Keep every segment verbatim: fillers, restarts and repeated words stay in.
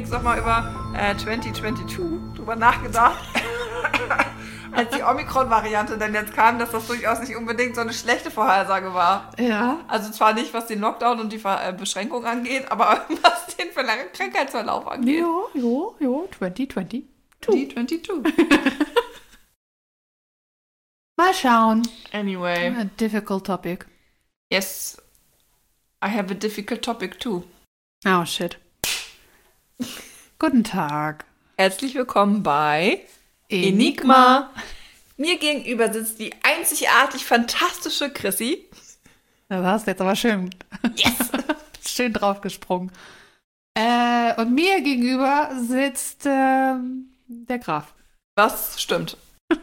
übrigens nochmal über äh, zwanzig zweiundzwanzig drüber nachgedacht, als die Omikron-Variante dann jetzt kam, dass das durchaus nicht unbedingt so eine schlechte Vorhersage war. Ja. Also zwar nicht, was den Lockdown und die Ver- äh, Beschränkung angeht, aber was den verlangen Krankheitsverlauf angeht. Jo, jo, jo, zwanzig zweiundzwanzig. zwanzig zweiundzwanzig. Mal schauen. Anyway. A difficult topic. Yes, I have a difficult topic too. Oh, shit. Guten Tag. Herzlich willkommen bei Enigma. Mir gegenüber sitzt die einzigartig fantastische Chrissy. Das hast du jetzt aber schön. Yes! Schön draufgesprungen. Äh, und mir gegenüber sitzt ähm, der Graf. Was stimmt?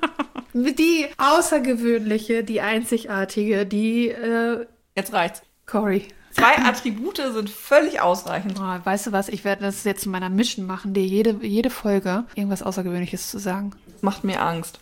Die außergewöhnliche, die einzigartige, die äh, Jetzt reicht's. Cory. Zwei Attribute sind völlig ausreichend. Oh, weißt du was, ich werde das jetzt zu meiner Mission machen, dir jede, jede Folge irgendwas Außergewöhnliches zu sagen. Das macht mir Angst.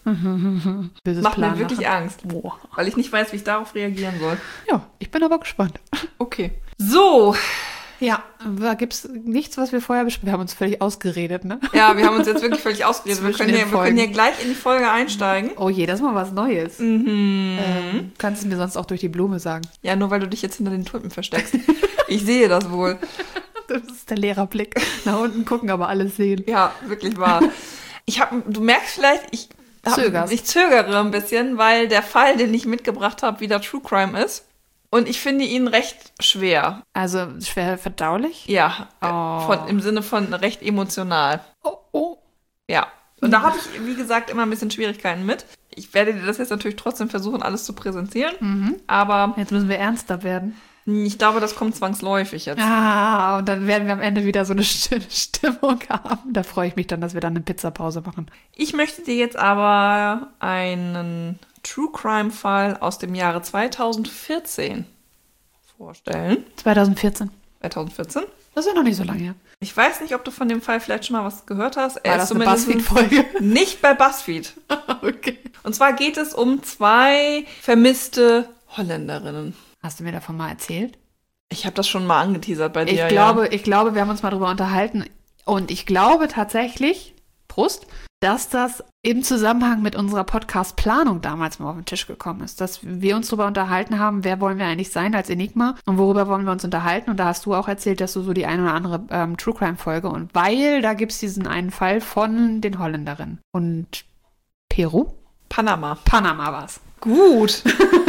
Böses Macht Plan mir wirklich machen. Angst. Boah. Weil ich nicht weiß, wie ich darauf reagieren soll. Ja, ich bin aber gespannt. Okay. So. Ja, da gibt's nichts, was wir vorher besprochen haben. Wir haben uns völlig ausgeredet, ne? Ja, wir haben uns jetzt wirklich völlig ausgeredet. Wir Zwischen können, den ja, wir können Folgen. ja gleich in die Folge einsteigen. Oh je, das ist mal was Neues. Mhm. Ähm, kannst du mir sonst auch durch die Blume sagen. Ja, nur weil du dich jetzt hinter den Tulpen versteckst. Ich sehe das wohl. Das ist der Lehrerblick. Nach unten gucken, aber alles sehen. Ja, wirklich wahr. Ich habe, du merkst vielleicht, ich, hab, Zögerst. ich zögere ein bisschen, weil der Fall, den ich mitgebracht habe, wieder True Crime ist. Und ich finde ihn recht schwer. Also schwer verdaulich? Ja, Oh. von, im Sinne von recht emotional. Oh, oh. Ja. Und da habe ich, wie gesagt, immer ein bisschen Schwierigkeiten mit. Ich werde dir das jetzt natürlich trotzdem versuchen, alles zu präsentieren. Mhm. Aber Jetzt müssen wir ernster werden. ich glaube, das kommt zwangsläufig jetzt. Ah, und dann werden wir am Ende wieder so eine schöne Stimmung haben. Da freue ich mich dann, dass wir dann eine Pizzapause machen. Ich möchte dir jetzt aber einen True Crime Fall aus dem Jahre zweitausendvierzehn vorstellen. zwanzig vierzehn. zweitausendvierzehn. Das ist ja noch nicht so lange her. Ich weiß nicht, ob du von dem Fall vielleicht schon mal was gehört hast. Er War ist das eine zumindest BuzzFeed-Folge? nicht bei BuzzFeed. Okay. Und zwar geht es um zwei vermisste Holländerinnen. Hast du mir davon mal erzählt? Ich habe das schon mal angeteasert bei dir. Ich glaube, ich glaube, wir haben uns mal drüber unterhalten. Und ich glaube tatsächlich, Prost, dass das im Zusammenhang mit unserer Podcast-Planung damals mal auf den Tisch gekommen ist. Dass wir uns darüber unterhalten haben, wer wollen wir eigentlich sein als Enigma und worüber wollen wir uns unterhalten. Und da hast du auch erzählt, dass du so die eine oder andere ähm, True-Crime-Folge und weil da gibt es diesen einen Fall von den Holländerinnen. Und Peru? Ja. Panama. Panama war's. Gut.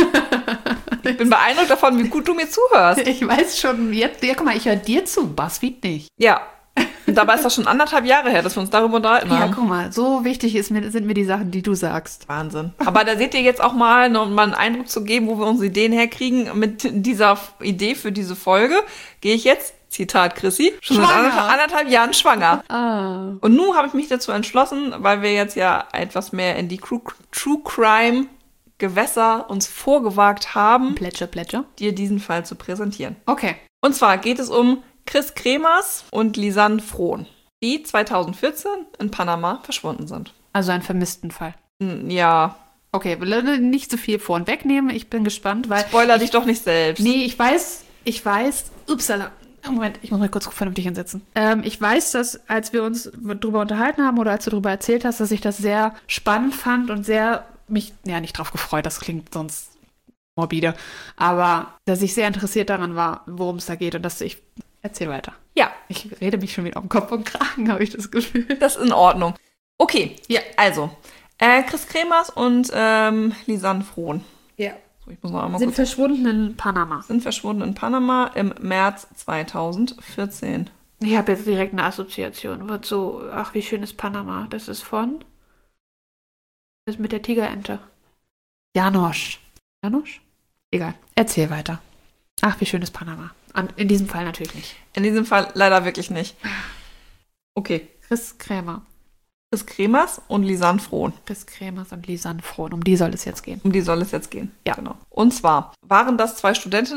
Ich bin beeindruckt davon, wie gut du mir zuhörst. Ich weiß schon, jetzt, ja, guck mal, ich höre dir zu, BuzzFeed nicht. Ja. Und dabei ist das schon anderthalb Jahre her, dass wir uns darüber unterhalten Ja, haben. guck mal, so wichtig ist mir, sind mir die Sachen, die du sagst. Wahnsinn. Aber da seht ihr jetzt auch mal, noch mal einen Eindruck zu geben, wo wir unsere Ideen herkriegen. Mit dieser Idee für diese Folge gehe ich jetzt, Zitat Chrissy, schon seit Schwanger. anderthalb, anderthalb Jahren schwanger. Ah. Und nun habe ich mich dazu entschlossen, weil wir jetzt ja etwas mehr in die True, True Crime Gewässer uns vorgewagt haben, Plätscher, Plätscher. dir diesen Fall zu präsentieren. Okay. Und zwar geht es um Chris Kremers und Lisanne Frohn, die zweitausendvierzehn in Panama verschwunden sind. Also ein vermissten Fall. Hm, Ja, Okay, will nicht so viel vor und wegnehmen. Ich bin gespannt, weil. spoiler dich doch nicht selbst. Nee, ich weiß, ich weiß. Upsala. Moment, ich muss mal kurz vernünftig hinsetzen. Ähm, ich weiß, dass als wir uns drüber unterhalten haben oder als du darüber erzählt hast, dass ich das sehr spannend fand und sehr mich, ja, nicht drauf gefreut, das klingt sonst morbide, aber dass ich sehr interessiert daran war, worum es da geht und dass ich. Erzähl weiter. Ja, Ich rede mich schon wieder um Kopf und Kragen, habe ich das Gefühl. das ist in Ordnung. Okay, Ja. also, äh, Chris Kremers und ähm, Lisanne Frohn. Ja. So, ich muss noch einmal Sind kurz... verschwunden in Panama. Sind verschwunden in Panama im März zweitausendvierzehn. Ich habe jetzt direkt eine Assoziation. Wird so, ach, wie schön ist Panama. Das ist von. Das ist mit der Tigerente. Janosch. Janosch? Egal. Erzähl weiter. Ach, wie schön ist Panama. An, in diesem Fall natürlich nicht. In diesem Fall leider wirklich nicht. Okay, Chris Krämer. Chris Kremers und Lisanne Frohn. Chris Krämers und Lisanne Frohn. Um die soll es jetzt gehen. Um die soll es jetzt gehen. Ja. Genau. Und zwar waren das zwei Studentinnen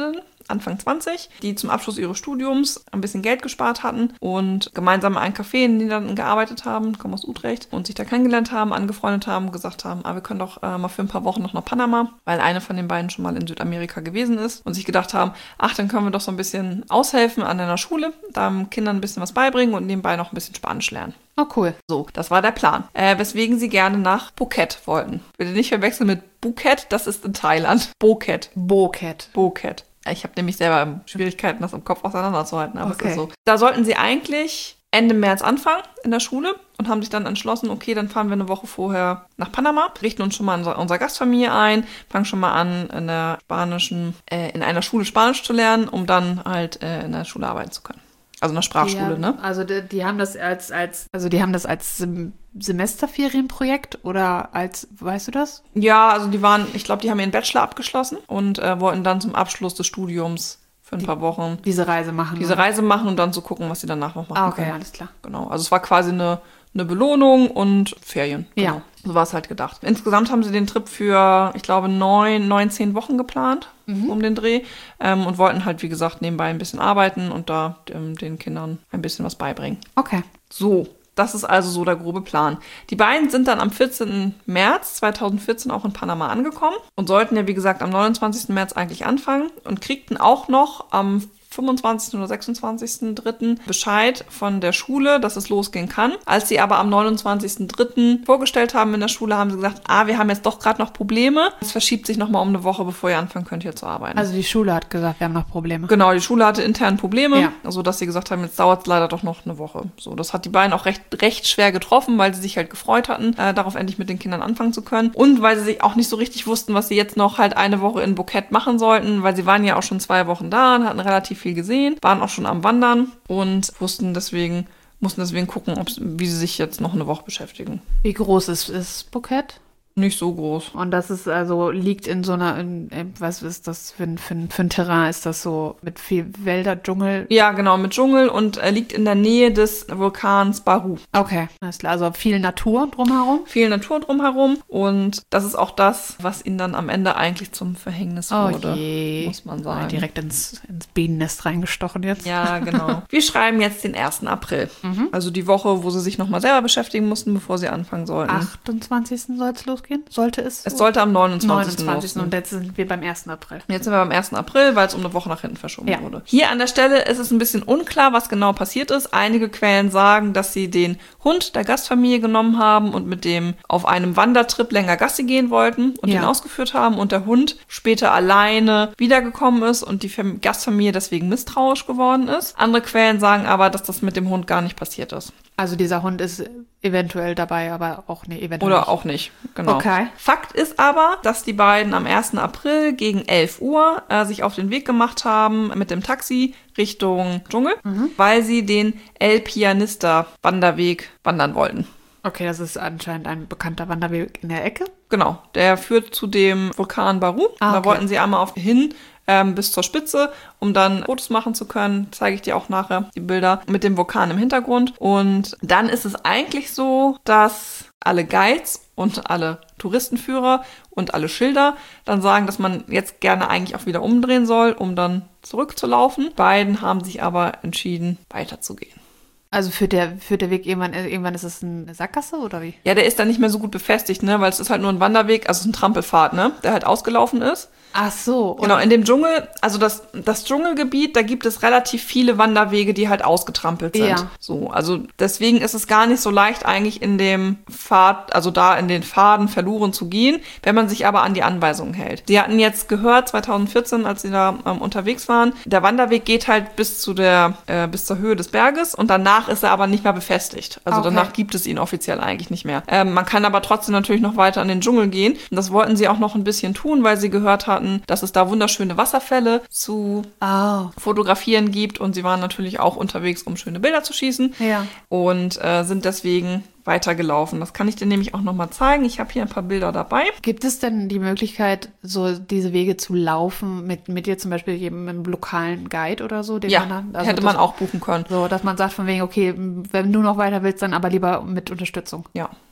Anfang zwanzig, die zum Abschluss ihres Studiums ein bisschen Geld gespart hatten und gemeinsam in einem Café in den Niederlanden gearbeitet haben, kommen aus Utrecht, und sich da kennengelernt haben, angefreundet haben, gesagt haben, ah, wir können doch äh, mal für ein paar Wochen noch nach Panama, weil eine von den beiden schon mal in Südamerika gewesen ist und sich gedacht haben, ach, dann können wir doch so ein bisschen aushelfen an einer Schule, da Kindern ein bisschen was beibringen und nebenbei noch ein bisschen Spanisch lernen. Oh, cool. So, das war der Plan. Äh, weswegen sie gerne nach Phuket wollten. Bitte nicht verwechseln mit Phuket, das ist in Thailand. Phuket. Phuket. Phuket. Ich habe nämlich selber Schwierigkeiten, das im Kopf auseinanderzuhalten, aber Okay. es ist so. Da sollten sie eigentlich Ende März anfangen in der Schule und haben sich dann entschlossen, okay, dann fahren wir eine Woche vorher nach Panama, richten uns schon mal in unserer, unserer Gastfamilie ein, fangen schon mal an, in der spanischen, äh, in einer Schule Spanisch zu lernen, um dann halt äh, in der Schule arbeiten zu können. Also in der Sprachschule, Ja, ne? Also die, die haben das als, als, also die haben das als Sem Semesterferienprojekt oder als, weißt du das? Ja, also die waren, ich glaube, die haben ihren Bachelor abgeschlossen und äh, wollten dann zum Abschluss des Studiums für ein paar Wochen Diese Reise machen. diese oder? Reise machen und dann zu gucken, was sie danach noch machen Ah, okay, können. alles klar. Genau, also es war quasi eine, eine Belohnung und Ferien. Ja. Genau. So war es halt gedacht. Insgesamt haben sie den Trip für, ich glaube, neun, neun, zehn Wochen geplant, Mhm. um den Dreh. Ähm, und wollten halt, wie gesagt, nebenbei ein bisschen arbeiten und da ähm, den Kindern ein bisschen was beibringen. Okay. So, das ist also so der grobe Plan. Die beiden sind dann am vierzehnten März zweitausendvierzehn auch in Panama angekommen und sollten ja, wie gesagt, am neunundzwanzigsten März eigentlich anfangen und kriegten auch noch am fünfundzwanzigsten oder sechsundzwanzigsten dritten Bescheid von der Schule, dass es losgehen kann. Als sie aber am neunundzwanzigsten dritten vorgestellt haben in der Schule, haben sie gesagt, ah, wir haben jetzt doch gerade noch Probleme. Es verschiebt sich nochmal um eine Woche, bevor ihr anfangen könnt, hier zu arbeiten. Also die Schule hat gesagt, wir haben noch Probleme. Genau, die Schule hatte intern Probleme, Ja. also dass sie gesagt haben, jetzt dauert es leider doch noch eine Woche. So, das hat die beiden auch recht, recht schwer getroffen, weil sie sich halt gefreut hatten, äh, darauf endlich mit den Kindern anfangen zu können. Und weil sie sich auch nicht so richtig wussten, was sie jetzt noch halt eine Woche in Phuket machen sollten, weil sie waren ja auch schon zwei Wochen da und hatten relativ viel gesehen, waren auch schon am Wandern und wussten deswegen, mussten deswegen gucken, ob's, wie sie sich jetzt noch eine Woche beschäftigen. Wie groß ist, ist Phuket? Nicht so groß. Und das ist also, liegt in so einer, in, in, was ist das für ein, für, ein, für ein Terrain? Ist das so mit viel Wälder, Dschungel? Ja, genau, mit Dschungel und äh, liegt in der Nähe des Vulkans Baru. Okay, alles klar. Also viel Natur drumherum? Viel Natur drumherum und das ist auch das, was ihnen dann am Ende eigentlich zum Verhängnis Oh wurde, je. muss man Ja, sagen. direkt ins, ins Bienennest reingestochen jetzt. Ja, genau. Wir schreiben jetzt den ersten April, Mhm. also die Woche, wo sie sich nochmal selber beschäftigen mussten, bevor sie anfangen sollten. achtundzwanzigsten soll es losgehen? Sollte es? Es sollte am neunundzwanzigsten neunundzwanzigsten losgehen. Und jetzt sind wir beim ersten April. Jetzt sind wir beim ersten April, weil es um eine Woche nach hinten verschoben Ja. wurde. Hier an der Stelle ist es ein bisschen unklar, was genau passiert ist. Einige Quellen sagen, dass sie den Hund der Gastfamilie genommen haben und mit dem auf einem Wandertrip länger Gassi gehen wollten und Ja. den ausgeführt haben und der Hund später alleine wiedergekommen ist und die Fam- Gastfamilie deswegen misstrauisch geworden ist. Andere Quellen sagen aber, dass das mit dem Hund gar nicht passiert ist. Also dieser Hund ist eventuell dabei, aber auch nee, eventuell Oder nicht. auch nicht, genau. Okay. Fakt ist aber, dass die beiden am ersten April gegen elf Uhr äh, sich auf den Weg gemacht haben mit dem Taxi Richtung Dschungel, weil sie den El Pianista Wanderweg wandern wollten. Okay, das ist anscheinend ein bekannter Wanderweg in der Ecke. Genau, der führt zu dem Vulkan Baru. Ah, Da okay. wollten sie einmal auf hin ähm, bis zur Spitze, um dann Fotos machen zu können. Zeige ich dir auch nachher die Bilder mit dem Vulkan im Hintergrund. Und dann ist es eigentlich so, dass alle Guides und alle Touristenführer und alle Schilder dann sagen, dass man jetzt gerne eigentlich auch wieder umdrehen soll, um dann zurückzulaufen. Beiden haben sich aber entschieden, weiterzugehen. Also führt der, führt der Weg irgendwann, irgendwann ist es eine Sackgasse oder wie? Ja, der ist dann nicht mehr so gut befestigt, ne, weil es ist halt nur ein Wanderweg, also es ist ein Trampelpfad, ne, der halt ausgelaufen ist. Ach so. Genau, in dem Dschungel, also das, das Dschungelgebiet, da gibt es relativ viele Wanderwege, die halt ausgetrampelt sind. Ja. So, also deswegen ist es gar nicht so leicht, eigentlich in dem Pfad, also da in den Pfaden verloren zu gehen, wenn man sich aber an die Anweisungen hält. Sie hatten jetzt gehört, zweitausendvierzehn, als sie da ähm, unterwegs waren, der Wanderweg geht halt bis zu der, äh, bis zur Höhe des Berges und danach ist er aber nicht mehr befestigt. Also Okay. danach gibt es ihn offiziell eigentlich nicht mehr. Ähm, man kann aber trotzdem natürlich noch weiter in den Dschungel gehen. Und das wollten sie auch noch ein bisschen tun, weil sie gehört hatten, dass es da wunderschöne Wasserfälle zu Oh. fotografieren gibt. Und sie waren natürlich auch unterwegs, um schöne Bilder zu schießen. Ja. Und äh, sind deswegen weitergelaufen. Das kann ich dir nämlich auch nochmal zeigen. Ich habe hier ein paar Bilder dabei. Gibt es denn die Möglichkeit, so diese Wege zu laufen mit, mit dir zum Beispiel jedem einem lokalen Guide oder so? Den Ja, man dann, also hätte das, man auch buchen können. So, dass man sagt von wegen, okay, wenn du noch weiter willst, dann aber lieber mit Unterstützung. Ja,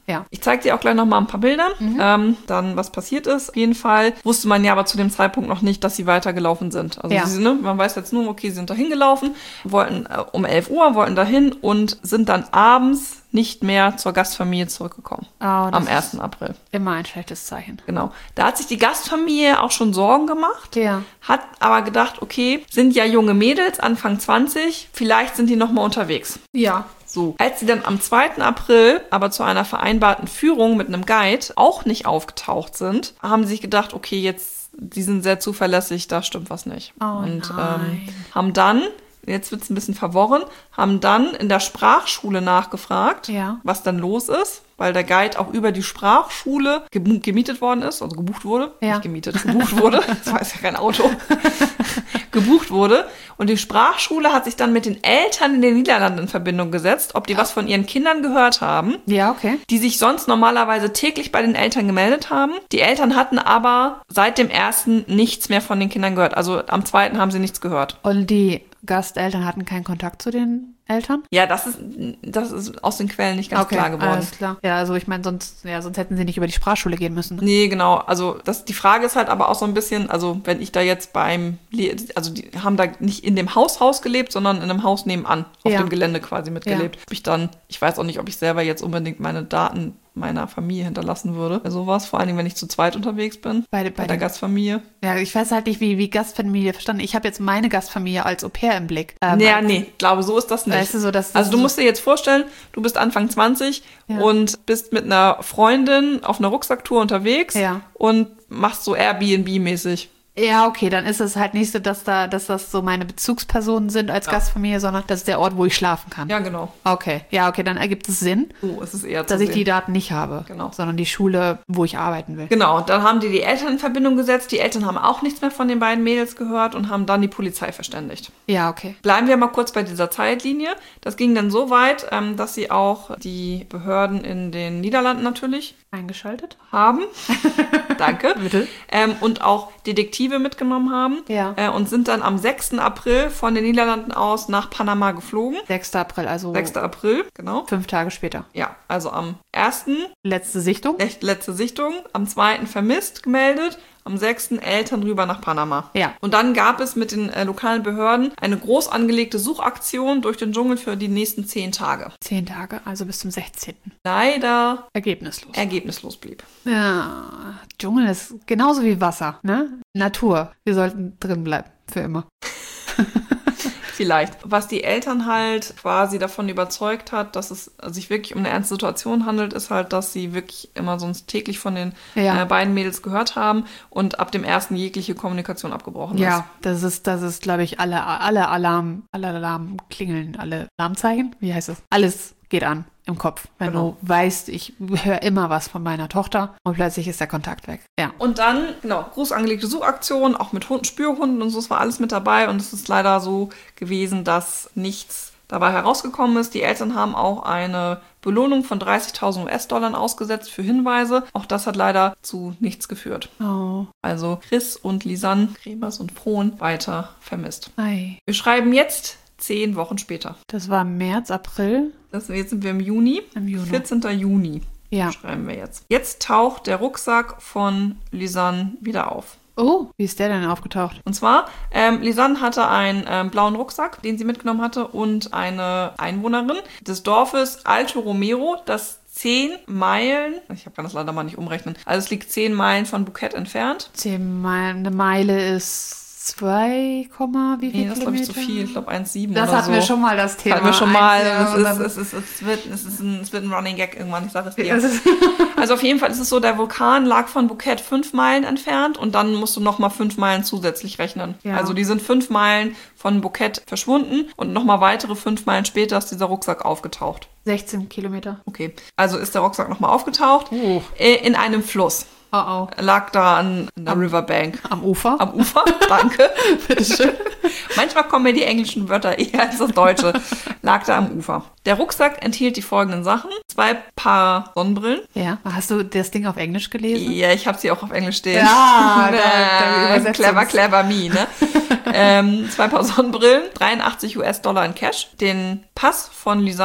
Ja. Ich zeige dir auch gleich nochmal ein paar Bilder, mhm. ähm, dann was passiert ist. Auf jeden Fall wusste man ja aber zu dem Zeitpunkt noch nicht, dass sie weitergelaufen sind. Also ja. sie, ne, man weiß jetzt nur, okay, sie sind da hingelaufen, wollten äh, um elf Uhr, wollten dahin und sind dann abends nicht mehr zur Gastfamilie zurückgekommen. Oh, am ersten April. Immer ein schlechtes Zeichen. Genau. Da hat sich die Gastfamilie auch schon Sorgen gemacht, ja. hat aber gedacht, okay, sind ja junge Mädels, Anfang zwanzig, vielleicht sind die nochmal unterwegs. Ja. So. Als sie dann am zweiten April aber zu einer vereinbarten Führung mit einem Guide auch nicht aufgetaucht sind, haben sie sich gedacht, okay, jetzt, die sind sehr zuverlässig, da stimmt was nicht. Oh, und nein. Ähm, haben dann, jetzt wird es ein bisschen verworren, haben dann in der Sprachschule nachgefragt, ja. was dann los ist, weil der Guide auch über die Sprachschule gemietet worden ist, also gebucht wurde, ja. nicht gemietet, gebucht wurde, das war ja kein Auto, gebucht wurde. Und die Sprachschule hat sich dann mit den Eltern in den Niederlanden in Verbindung gesetzt, ob die was von ihren Kindern gehört haben. Ja, okay. Die sich sonst normalerweise täglich bei den Eltern gemeldet haben. Die Eltern hatten aber seit dem ersten nichts mehr von den Kindern gehört. Also am zweiten haben sie nichts gehört. Und die Gasteltern hatten keinen Kontakt zu den Eltern? Ja, das ist, das ist aus den Quellen nicht ganz okay, klar geworden. Alles klar. Ja, also ich meine, sonst, ja, sonst hätten sie nicht über die Sprachschule gehen müssen. Nee, genau. Also das, die Frage ist halt aber auch so ein bisschen, also wenn ich da jetzt beim, also die haben da nicht in dem Haus Haus gelebt, sondern in einem Haus nebenan, auf ja. dem Gelände quasi mitgelebt. Ja. Hab ich dann, ich weiß auch nicht, ob ich selber jetzt unbedingt meine Daten meiner Familie hinterlassen würde. Also sowas, vor allen Dingen, wenn ich zu zweit unterwegs bin, bei, bei, bei der Gastfamilie. Ja, ich weiß halt nicht, wie, wie Gastfamilie verstanden. Ich habe jetzt meine Gastfamilie als Au-pair im Blick. Ähm, ja, nee, ich glaube, so ist das nicht. Weißt du, so, dass, also du musst dir jetzt vorstellen, du bist Anfang zwanzig ja. und bist mit einer Freundin auf einer Rucksacktour unterwegs ja. und machst so Airbnb-mäßig. Ja, okay, dann ist es halt nicht so, dass da, dass das so meine Bezugspersonen sind als ja. Gastfamilie, sondern das ist der Ort, wo ich schlafen kann. Ja, genau. Okay, ja, okay, dann ergibt es Sinn, so ist es eher dass zu ich sehen. die Daten nicht habe, genau. sondern die Schule, wo ich arbeiten will. Genau, und dann haben die die Eltern in Verbindung gesetzt. Die Eltern haben auch nichts mehr von den beiden Mädels gehört und haben dann die Polizei verständigt. Ja, okay. Bleiben wir mal kurz bei dieser Zeitlinie. Das ging dann so weit, ähm, dass sie auch die Behörden in den Niederlanden natürlich eingeschaltet haben. Danke. Bitte. Ähm, und auch Detektive mitgenommen haben. Ja. Äh, und sind dann am sechsten April von den Niederlanden aus nach Panama geflogen. sechster April, also sechster April, genau. Fünf Tage später. Ja, also am ersten Letzte Sichtung. Letzte Sichtung. Am zweiten vermisst gemeldet. Am sechsten Eltern rüber nach Panama. Ja. Und dann gab es mit den äh, lokalen Behörden eine groß angelegte Suchaktion durch den Dschungel für die nächsten zehn Tage. Zehn Tage, also bis zum sechzehnten Leider ergebnislos. Ergebnislos blieb. Ja, Dschungel ist genauso wie Wasser, ne? Natur. Wir sollten drin bleiben, für immer. Vielleicht. Was die Eltern halt quasi davon überzeugt hat, dass es sich wirklich um eine ernste Situation handelt, ist halt, dass sie wirklich immer sonst täglich von den ja. äh, beiden Mädels gehört haben und ab dem ersten jegliche Kommunikation abgebrochen ist. Ja, das ist, das ist, glaube ich, alle, alle Alarm, alle Alarmklingeln, alle Alarmzeichen, wie heißt das? Alles geht an im Kopf, wenn genau. du weißt, ich höre immer was von meiner Tochter und plötzlich ist der Kontakt weg. Ja. Und dann, genau, groß angelegte Suchaktion, auch mit Hunden, Spürhunden und so, es war alles mit dabei und es ist leider so gewesen, dass nichts dabei herausgekommen ist. Die Eltern haben auch eine Belohnung von dreißigtausend U S-Dollar ausgesetzt für Hinweise. Auch das hat leider zu nichts geführt. Oh. Also Chris und Lisanne, Kremers und Frohn weiter vermisst. Ei. Wir schreiben jetzt zehn Wochen später. Das war März, April. Das, jetzt sind wir im Juni. Im Juni. vierzehnten Juni ja. schreiben wir jetzt. Jetzt taucht der Rucksack von Lisanne wieder auf. Oh, wie ist der denn aufgetaucht? Und zwar, ähm, Lisanne hatte einen ähm, blauen Rucksack, den sie mitgenommen hatte, und eine Einwohnerin des Dorfes Alto Romero, das zehn Meilen, ich kann das leider mal nicht umrechnen, also es liegt zehn Meilen von Bouquet entfernt. Zehn Meilen, eine Meile ist zwei, wie viel nee, das ist, glaube ich, Kilometer? zu viel. Ich glaube, eins Komma sieben Das oder hatten so. wir schon mal, das Thema. Hatten wir schon mal. Eins, es, ja, ist, es, ist, es, wird, es, ist ein, es wird ein Running Gag irgendwann, ich sage es dir. Ja, es also auf jeden Fall ist es so, der Vulkan lag von Bouquet fünf Meilen entfernt und dann musst du nochmal fünf Meilen zusätzlich rechnen. Ja. Also die sind fünf Meilen von Bouquet verschwunden und nochmal weitere fünf Meilen später ist dieser Rucksack aufgetaucht. sechzehn Kilometer. Okay, also ist der Rucksack nochmal aufgetaucht Oh. in einem Fluss. Oh oh. Lag da an der am, Riverbank. Am Ufer? Am Ufer, danke. Bitteschön. Manchmal kommen mir die englischen Wörter eher als das Deutsche. Lag da am Ufer. Der Rucksack enthielt die folgenden Sachen. Zwei Paar Sonnenbrillen. Ja, hast du das Ding auf Englisch gelesen? Ja, ich habe sie auch auf Englisch stehen. Ja, da, da clever, clever me, ne? ähm, zwei Paar Sonnenbrillen, dreiundachtzig U S-Dollar in Cash. Den Pass von Lisanne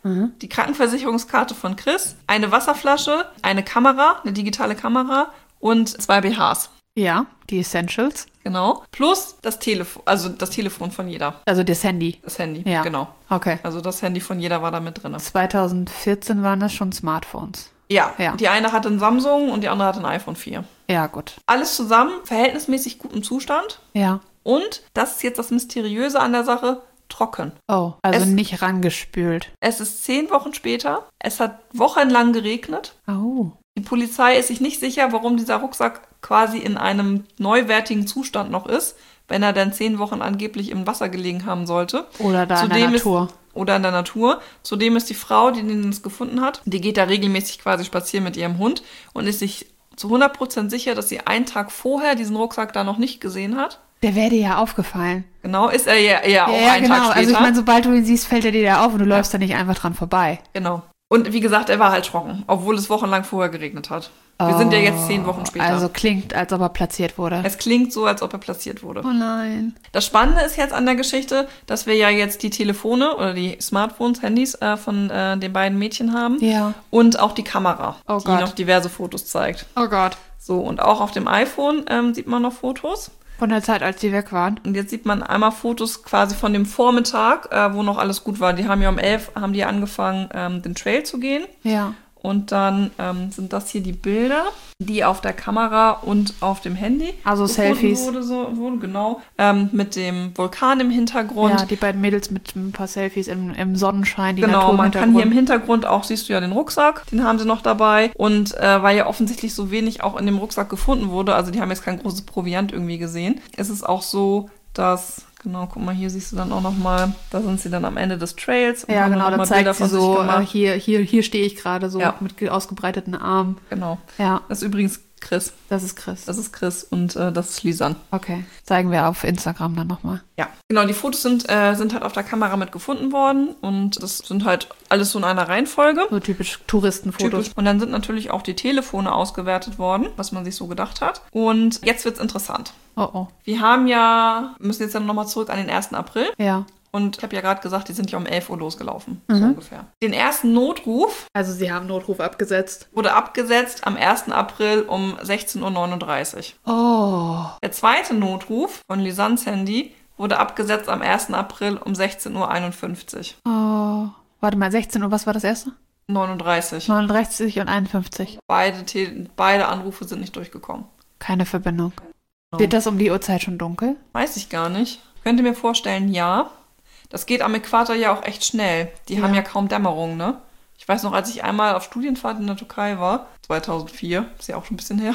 Mhm. die Krankenversicherungskarte von Chris, eine Wasserflasche, eine Kamera, eine digitale Kamera und zwei B Hs. Ja, die Essentials. Genau. Plus das Telefon, also das Telefon von jeder. Also das Handy. Das Handy, Ja. genau. Okay. Also das Handy von jeder war da mit drin. zweitausendvierzehn waren das schon Smartphones. Ja, Ja. die eine hatte ein Samsung und die andere hatte ein iPhone vier. Ja, gut. Alles zusammen, verhältnismäßig gut im Zustand. Ja. Und, das ist jetzt das Mysteriöse an der Sache, trocken. Oh, also Es- nicht rangespült. Es ist zehn Wochen später, es hat wochenlang geregnet. Oh. Die Polizei ist sich nicht sicher, warum dieser Rucksack quasi in einem neuwertigen Zustand noch ist, wenn er dann zehn Wochen angeblich im Wasser gelegen haben sollte. Oder da in der Zudem ist- Natur. Oder in der Natur. Zudem ist die Frau, die den es gefunden hat, die geht da regelmäßig quasi spazieren mit ihrem Hund und ist sich zu hundert Prozent sicher, dass sie einen Tag vorher diesen Rucksack da noch nicht gesehen hat. Der wäre dir ja aufgefallen. Genau, ist er ja, ja auch ja, einen genau. Tag später. Also ich meine, sobald du ihn siehst, fällt er dir ja auf und du läufst da nicht einfach dran vorbei. Genau. Und wie gesagt, er war halt trocken, obwohl es wochenlang vorher geregnet hat. Wir sind ja jetzt zehn Wochen später. Also klingt, als ob er platziert wurde. Es klingt so, als ob er platziert wurde. Oh nein. Das Spannende ist jetzt an der Geschichte, dass wir ja jetzt die Telefone oder die Smartphones, Handys äh, von äh, den beiden Mädchen haben. Ja. Und auch die Kamera, Oh die Gott. noch diverse Fotos zeigt. Oh Gott. So, und auch auf dem iPhone ähm, sieht man noch Fotos. Von der Zeit, als die weg waren. Und jetzt sieht man einmal Fotos quasi von dem Vormittag, äh, wo noch alles gut war. Die haben ja um elf haben die angefangen, ähm, den Trail zu gehen. Ja. Und dann ähm, sind das hier die Bilder, die auf der Kamera und auf dem Handy Also gefunden Selfies. Wurde, so, wurde, genau. Ähm, mit dem Vulkan im Hintergrund. Ja, die beiden Mädels mit ein paar Selfies im, im Sonnenschein, die Genau, Natur im man kann hier im Hintergrund. Hintergrund auch, siehst du ja den Rucksack, den haben sie noch dabei. Und äh, weil ja offensichtlich so wenig auch in dem Rucksack gefunden wurde, also die haben jetzt kein großes Proviant irgendwie gesehen, ist es auch so, dass, genau, guck mal, hier siehst du dann auch nochmal, da sind sie dann am Ende des Trails. und Ja, haben genau, noch da mal zeigt Bilder sie von sich so, äh, gemacht. hier, hier, hier stehe ich gerade so Ja. mit ge- ausgebreiteten Armen. Genau. Ja, Das ist übrigens Chris. das ist Chris. Das ist Chris und äh, das ist Lisanne. Okay, zeigen wir auf Instagram dann nochmal. Ja, genau, die Fotos sind, äh, sind halt auf der Kamera mit gefunden worden und das sind halt alles so in einer Reihenfolge. So typisch Touristenfotos. Typisch. Und dann sind natürlich auch die Telefone ausgewertet worden, was man sich so gedacht hat. Und jetzt wird's interessant. Oh, oh. Wir haben ja, müssen jetzt dann nochmal zurück an den ersten April. Ja. Und ich habe ja gerade gesagt, die sind ja um elf Uhr losgelaufen, so Mhm. ungefähr. Den ersten Notruf Also sie haben Notruf abgesetzt. wurde abgesetzt am ersten April um sechzehn Uhr neununddreißig. Oh. Der zweite Notruf von Lisannes Handy wurde abgesetzt am ersten April um sechzehn Uhr einundfünfzig. Oh. Warte mal, sechzehn Uhr, was war das erste? neununddreißig. neununddreißig und einundfünfzig. Beide, Te beide Anrufe sind nicht durchgekommen. Keine Verbindung. Oh. Wird das um die Uhrzeit schon dunkel? Weiß ich gar nicht. Könnte mir vorstellen, ja. Das geht am Äquator ja auch echt schnell. Die Ja. haben ja kaum Dämmerung, ne? Ich weiß noch, als ich einmal auf Studienfahrt in der Türkei war, zweitausendvier, ist ja auch schon ein bisschen her,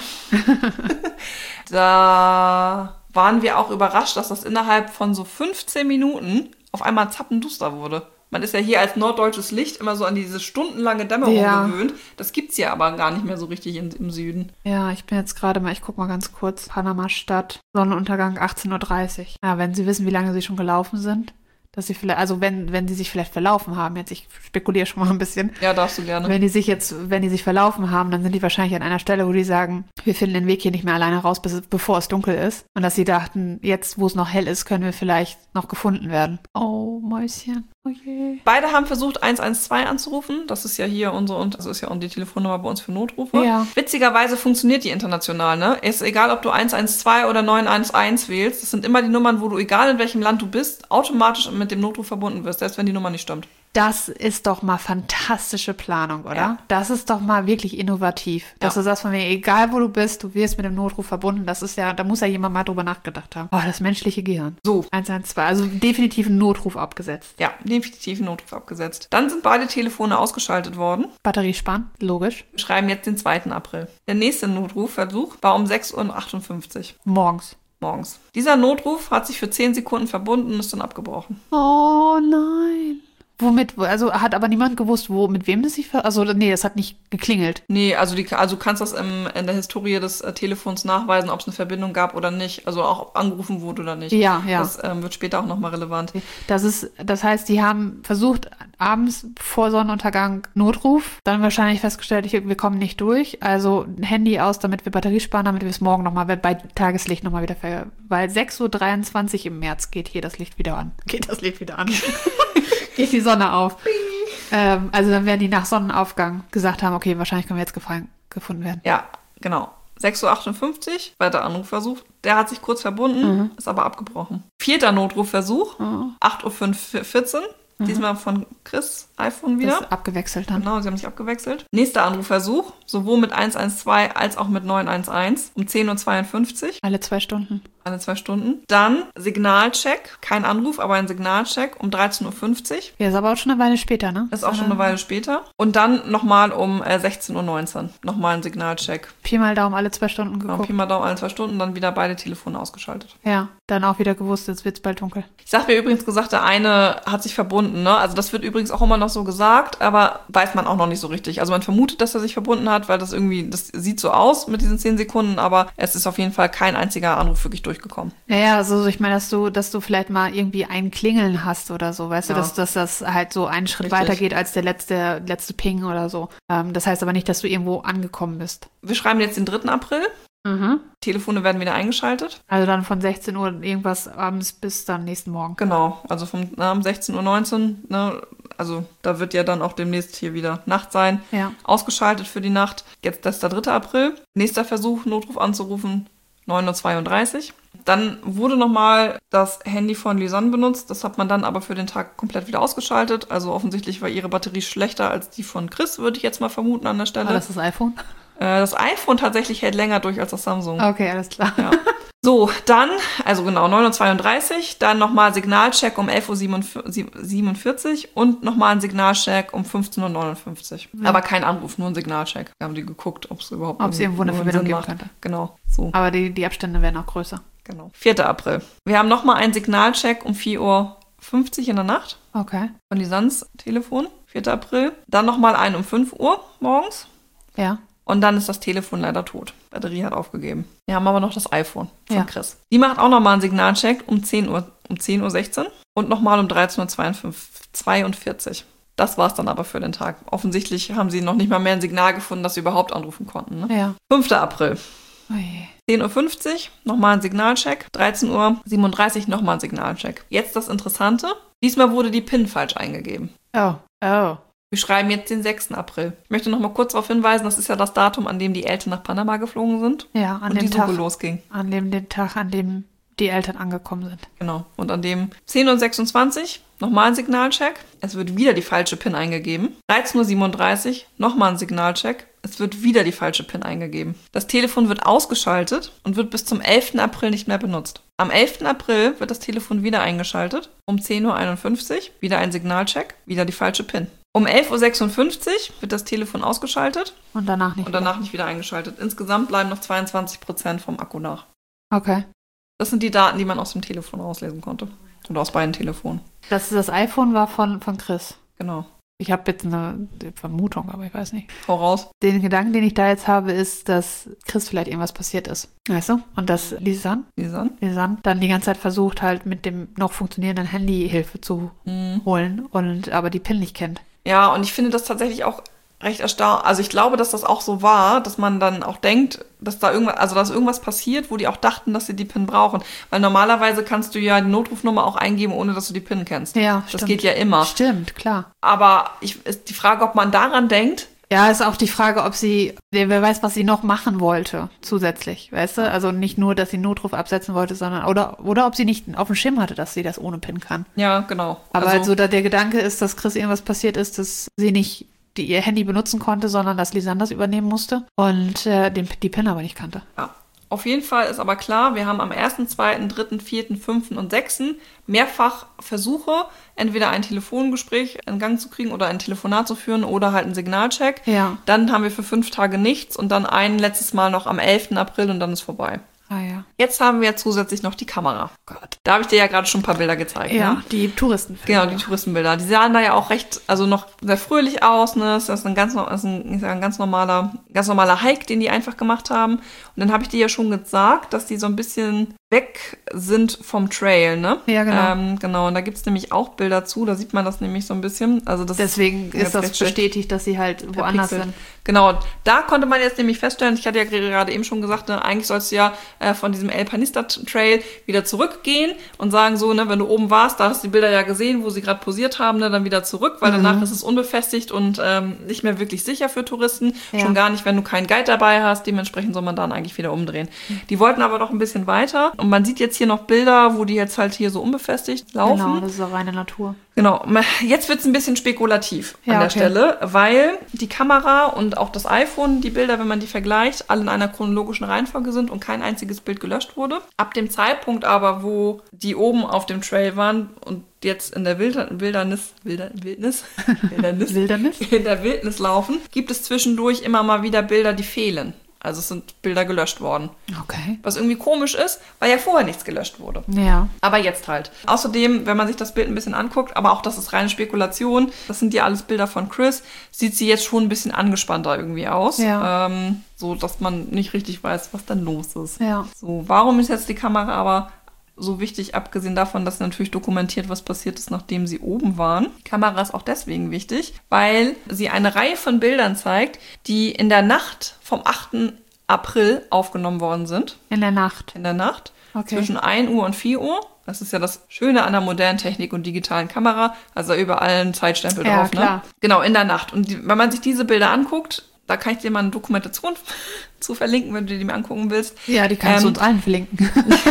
da waren wir auch überrascht, dass das innerhalb von so fünfzehn Minuten auf einmal zappenduster wurde. Man ist ja hier als norddeutsches Licht immer so an diese stundenlange Dämmerung Ja. gewöhnt. Das gibt's ja aber gar nicht mehr so richtig in, im Süden. Ja, ich bin jetzt gerade mal, ich guck mal ganz kurz. Panama-Stadt, Sonnenuntergang achtzehn Uhr dreißig. Ja, wenn Sie wissen, wie lange Sie schon gelaufen sind, dass Sie vielleicht, also wenn, wenn Sie sich vielleicht verlaufen haben, jetzt ich spekuliere schon mal ein bisschen, Ja, darfst du gerne. wenn die sich jetzt, wenn die sich verlaufen haben, dann sind die wahrscheinlich an einer Stelle, wo die sagen, wir finden den Weg hier nicht mehr alleine raus, bis, bevor es dunkel ist. Und dass sie dachten, jetzt, wo es noch hell ist, können wir vielleicht noch gefunden werden. Oh, Mäuschen. Oh je. Beide haben versucht, eins eins zwei anzurufen. Das ist ja hier unsere, und das ist ja auch die Telefonnummer bei uns für Notrufe. Ja. Witzigerweise funktioniert die international, ne? Ist egal, ob du eins eins zwei oder neun eins eins wählst. Das sind immer die Nummern, wo du, egal in welchem Land du bist, automatisch mit dem Notruf verbunden wirst, selbst wenn die Nummer nicht stimmt. Das ist doch mal fantastische Planung, oder? Ja. Das ist doch mal wirklich innovativ. Dass Ja. du sagst von mir, egal wo du bist, du wirst mit dem Notruf verbunden. Das ist ja, da muss ja jemand mal drüber nachgedacht haben. Oh, das menschliche Gehirn. So. eins eins zwei, also definitiv ein Notruf abgesetzt. Ja, definitiv ein Notruf abgesetzt. Dann sind beide Telefone ausgeschaltet worden. Batterie sparen, logisch. Wir schreiben jetzt den zweiten April. Der nächste Notrufversuch war um sechs Uhr achtundfünfzig Morgens. morgens. Dieser Notruf hat sich für zehn Sekunden verbunden und ist dann abgebrochen. Oh nein. Womit, also hat aber niemand gewusst, wo, mit wem das sich ver... Also nee, das hat nicht geklingelt. Nee, also, die, also du kannst das im, in der Historie des äh, Telefons nachweisen, ob es eine Verbindung gab oder nicht. Also auch, ob angerufen wurde oder nicht. Ja, ja. Das ähm, wird später auch nochmal relevant. Das ist, das heißt, die haben versucht, abends vor Sonnenuntergang Notruf, dann wahrscheinlich festgestellt, ich, wir kommen nicht durch. Also ein Handy aus, damit wir Batterie sparen, damit wir es morgen nochmal bei Tageslicht nochmal wieder ver... Weil sechs Uhr dreiundzwanzig im März geht hier das Licht wieder an. Geht das Licht wieder an. Geht die Sonne auf. Ähm, also dann werden die nach Sonnenaufgang gesagt haben, okay, wahrscheinlich können wir jetzt gefallen, gefunden werden. Ja, genau. sechs Uhr achtundfünfzig, weiter Anrufversuch. Der hat sich kurz verbunden, mhm. ist aber abgebrochen. Vierter Notrufversuch, mhm. acht Uhr vierzehn. Mhm. Diesmal von Chris iPhone wieder. Das ist abgewechselt dann. Genau, sie haben sich abgewechselt. Nächster Anrufversuch, sowohl mit eins eins zwei als auch mit neun eins eins um zehn Uhr zweiundfünfzig. Alle zwei Stunden. Alle zwei Stunden. Dann Signalcheck, kein Anruf, aber ein Signalcheck um dreizehn Uhr fünfzig. Ja, ist aber auch schon eine Weile später, ne? Ist auch schon eine Weile später. Und dann nochmal um äh, sechzehn Uhr neunzehn. Nochmal ein Signalcheck. Pi mal Daumen alle zwei Stunden geguckt. Genau, Pi mal Daumen alle zwei Stunden, dann wieder beide Telefone ausgeschaltet. Ja, dann auch wieder gewusst, jetzt wird's bald dunkel. Ich sag mir übrigens gesagt, der eine hat sich verbunden, ne? Also das wird übrigens auch immer noch so gesagt, aber weiß man auch noch nicht so richtig. Also man vermutet, dass er sich verbunden hat, weil das irgendwie, das sieht so aus mit diesen zehn Sekunden, aber es ist auf jeden Fall kein einziger Anruf wirklich durchgekommen. Ja, ja, also ich meine, dass du, dass du vielleicht mal irgendwie ein Klingeln hast oder so, weißt Ja. du, dass, dass das halt so einen Schritt Richtig. weiter geht als der letzte, letzte Ping oder so. Ähm, das heißt aber nicht, dass du irgendwo angekommen bist. Wir schreiben jetzt den dritten April. Mhm. Telefone werden wieder eingeschaltet. Also dann von sechzehn Uhr irgendwas abends bis dann nächsten Morgen. Genau, also vom na, um sechzehn Uhr neunzehn, ne, also da wird ja dann auch demnächst hier wieder Nacht sein, Ja. ausgeschaltet für die Nacht. Jetzt das ist der dritte April. Nächster Versuch, Notruf anzurufen, neun Uhr zweiunddreißig. Dann wurde nochmal das Handy von Lisanne benutzt. Das hat man dann aber für den Tag komplett wieder ausgeschaltet. Also offensichtlich war ihre Batterie schlechter als die von Chris, würde ich jetzt mal vermuten an der Stelle. War das das iPhone? Äh, das iPhone tatsächlich hält länger durch als das Samsung. Okay, alles klar. Ja. So, dann, also genau, neun Uhr zweiunddreißig, dann nochmal Signalcheck um elf Uhr siebenundvierzig und nochmal ein Signalcheck um fünfzehn Uhr neunundfünfzig. Mhm. Aber kein Anruf, nur ein Signalcheck. Da haben die geguckt, ob es überhaupt Ob es irgendwo eine Verbindung Sinn geben macht. könnte. Genau, so. Aber die, die Abstände werden auch größer. Genau. vierter April. Wir haben nochmal einen Signalcheck um vier Uhr fünfzig in der Nacht Okay. von Lisannes Telefon. vierter April. Dann nochmal einen um fünf Uhr morgens. Ja. Und dann ist das Telefon leider tot. Batterie hat aufgegeben. Wir haben aber noch das iPhone von Ja. Chris. Die macht auch nochmal einen Signalcheck um zehn Uhr, um zehn Uhr sechzehn und nochmal um dreizehn Uhr zweiundvierzig. Das war's dann aber für den Tag. Offensichtlich haben sie noch nicht mal mehr ein Signal gefunden, dass sie überhaupt anrufen konnten. Ne? Ja. fünfter April. Oh je. zehn Uhr fünfzig, nochmal ein Signalcheck. dreizehn Uhr siebenunddreißig, nochmal ein Signalcheck. Jetzt das Interessante. Diesmal wurde die PIN falsch eingegeben. Oh. Oh. Wir schreiben jetzt den sechsten April. Ich möchte noch mal kurz darauf hinweisen, das ist ja das Datum, an dem die Eltern nach Panama geflogen sind Ja, an und die dem Suche Tag, losging. an dem den Tag, an dem die Eltern angekommen sind. Genau. Und an dem zehn Uhr sechsundzwanzig nochmal ein Signalcheck. Es wird wieder die falsche PIN eingegeben. dreizehn Uhr siebenunddreißig nochmal ein Signalcheck. Es wird wieder die falsche PIN eingegeben. Das Telefon wird ausgeschaltet und wird bis zum elften April nicht mehr benutzt. Am elften April wird das Telefon wieder eingeschaltet. Um zehn Uhr einundfünfzig wieder ein Signalcheck, wieder die falsche PIN. Um elf Uhr sechsundfünfzig wird das Telefon ausgeschaltet Und danach nicht. und danach nicht wieder eingeschaltet. Insgesamt bleiben noch zweiundzwanzig Prozent vom Akku nach. Okay. Das sind die Daten, die man aus dem Telefon auslesen konnte. Oder aus beiden Telefonen. Das, das iPhone war von, von Chris. Genau. Ich habe jetzt eine Vermutung, aber ich weiß nicht. Hau raus. Den Gedanken, den ich da jetzt habe, ist, dass Chris vielleicht irgendwas passiert ist. Weißt du? Und dass Lisanne, Lisanne? Lisanne dann die ganze Zeit versucht, halt mit dem noch funktionierenden Handy Hilfe zu Mhm. holen und aber die PIN nicht kennt. Ja, und ich finde das tatsächlich auch recht erstaunlich. Also ich glaube, dass das auch so war, dass man dann auch denkt, dass da irgendwas, also dass irgendwas passiert, wo die auch dachten, dass sie die PIN brauchen. Weil normalerweise kannst du ja die Notrufnummer auch eingeben, ohne dass du die PIN kennst. Ja, Das stimmt. geht ja immer. Stimmt, klar. Aber ich, ist die Frage, ob man daran denkt. Ja, ist auch die Frage, ob sie, wer weiß, was sie noch machen wollte, zusätzlich, weißt du? Also nicht nur, dass sie einen Notruf absetzen wollte, sondern, oder, oder ob sie nicht auf dem Schirm hatte, dass sie das ohne PIN kann. Ja, genau. Aber also, also da der Gedanke ist, dass Chris irgendwas passiert ist, dass sie nicht die, ihr Handy benutzen konnte, sondern dass Lisanne das übernehmen musste und äh, den, die PIN aber nicht kannte. ja. Auf jeden Fall ist aber klar, wir haben am ersten, zweiten, dritten, vierten, fünften und sechsten mehrfach Versuche, entweder ein Telefongespräch in Gang zu kriegen oder ein Telefonat zu führen oder halt einen Signalcheck. Ja. Dann haben wir für fünf Tage nichts und dann ein letztes Mal noch am elften April und dann ist vorbei. Ah ja. Jetzt haben wir zusätzlich noch die Kamera. Gott. Da habe ich dir ja gerade schon ein paar Bilder gezeigt. Ja, Ne? die Touristen. Genau, die Touristenbilder. Die sahen da ja auch recht, also noch sehr fröhlich aus. Ne? Das ist ein ganz, no- das ist ein, ist ja ein ganz normaler, ganz normaler Hike, den die einfach gemacht haben. Und dann habe ich dir ja schon gesagt, dass die so ein bisschen weg sind vom Trail, ne? Ja, genau. Ähm, genau, und da gibt's nämlich auch Bilder zu, da sieht man das nämlich so ein bisschen. Also das Deswegen ist das recht bestätigt, dass sie halt woanders verpixelt. sind. Genau, da konnte man jetzt nämlich feststellen, ich hatte ja gerade eben schon gesagt, ne, eigentlich sollst du ja äh, von diesem El Panista Trail wieder zurückgehen und sagen so, ne, wenn du oben warst, da hast du die Bilder ja gesehen, wo sie gerade posiert haben, ne, dann wieder zurück, weil Mhm. danach ist es unbefestigt und ähm, nicht mehr wirklich sicher für Touristen. Ja. Schon gar nicht, wenn du keinen Guide dabei hast. Dementsprechend soll man dann eigentlich wieder umdrehen. Die wollten aber noch ein bisschen weiter und man sieht jetzt hier noch Bilder, wo die jetzt halt hier so unbefestigt laufen. Genau, das ist auch reine Natur. Genau, jetzt wird's ein bisschen spekulativ Ja, an der okay. Stelle, weil die Kamera und auch das iPhone, die Bilder, wenn man die vergleicht, alle in einer chronologischen Reihenfolge sind und kein einziges Bild gelöscht wurde. Ab dem Zeitpunkt aber, wo die oben auf dem Trail waren und jetzt in der Wilder Wildernis, Wilder Wildnis, Wildernis, Wildernis? in der Wildnis laufen, gibt es zwischendurch immer mal wieder Bilder, die fehlen. Also es sind Bilder gelöscht worden. Okay. Was irgendwie komisch ist, weil ja vorher nichts gelöscht wurde. Ja. Aber jetzt halt. Außerdem, wenn man sich das Bild ein bisschen anguckt, aber auch das ist reine Spekulation, das sind ja alles Bilder von Chris, sieht sie jetzt schon ein bisschen angespannter irgendwie aus. Ja. Ähm, so, dass man nicht richtig weiß, was dann los ist. Ja. So, warum ist jetzt die Kamera aber so wichtig, abgesehen davon, dass sie natürlich dokumentiert, was passiert ist, nachdem sie oben waren. Die Kamera ist auch deswegen wichtig, weil sie eine Reihe von Bildern zeigt, die in der Nacht vom achten April aufgenommen worden sind. In der Nacht. In der Nacht. Okay. Zwischen ein Uhr und vier Uhr. Das ist ja das Schöne an der modernen Technik und digitalen Kamera. Also überall ein Zeitstempel Ja, drauf. klar. Ne? Genau, in der Nacht. Und die, wenn man sich diese Bilder anguckt, da kann ich dir mal eine Dokumentation zu verlinken, wenn du die mir angucken willst. Ja, die kannst du Ähm, uns allen verlinken.